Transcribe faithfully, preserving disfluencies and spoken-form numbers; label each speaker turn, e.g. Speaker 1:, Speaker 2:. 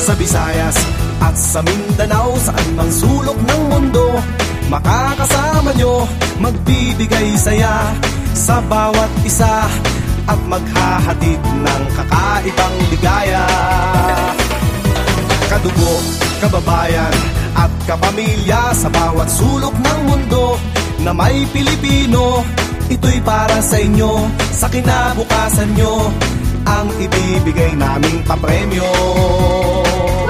Speaker 1: sa Visayas at sa Mindanao, saan mang sulok ng mundo, makakasama nyo, magbibigay saya sa bawat isa at maghahatid ng kakaibang ligaya. Kadugo, kababayan at kapamilya sa bawat sulok ng mundo na may Pilipino, ito'y para sa inyo, sa kinabukasan nyo, ang ibibigay naming papremyo.